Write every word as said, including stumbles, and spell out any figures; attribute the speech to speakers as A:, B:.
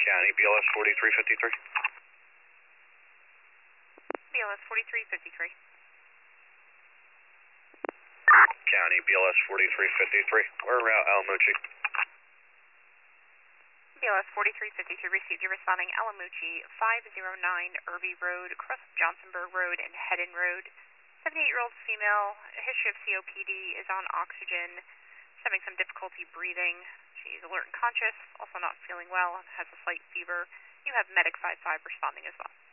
A: County, B L S forty-three fifty-three.
B: B L S forty-three fifty-three.
A: County, B L S forty-three fifty-three. We're en route Alamucci.
B: B L S forty-three fifty-three received. You're responding Alamucci, five oh nine Irby Road, across Johnsonburg Road and Hedden Road. seventy-eight-year-old female, history of C O P D, is on oxygen, having some difficulty breathing. She's alert and conscious, also not feeling well, has a slight fever. You have Medic five five responding as well.